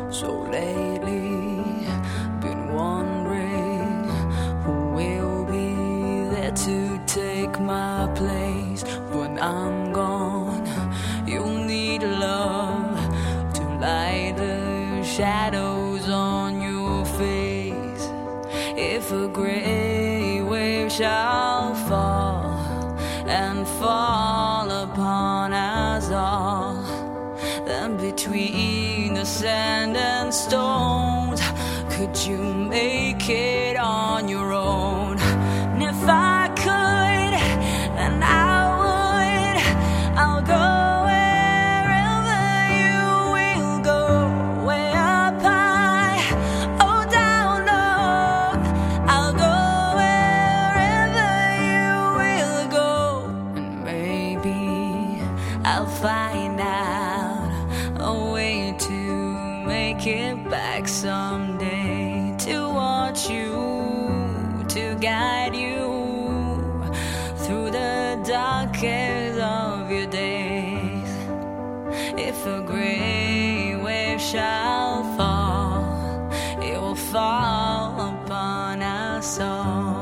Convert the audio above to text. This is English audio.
So lately, been wondering who will be there to take my place when I'm gone. You'll need love to light the shadows on your face. If a gray wave shall fall and fall upon us all, then between the sand and stones, could you make it on your own? And if I could, then I would. I'll go wherever you will go, way up high or down low. I'll go wherever you will go, and maybe I'll find out a way to make it back someday, to watch you, to guide you through the darkest of your days. If a gray wave shall fall, it will fall upon us all.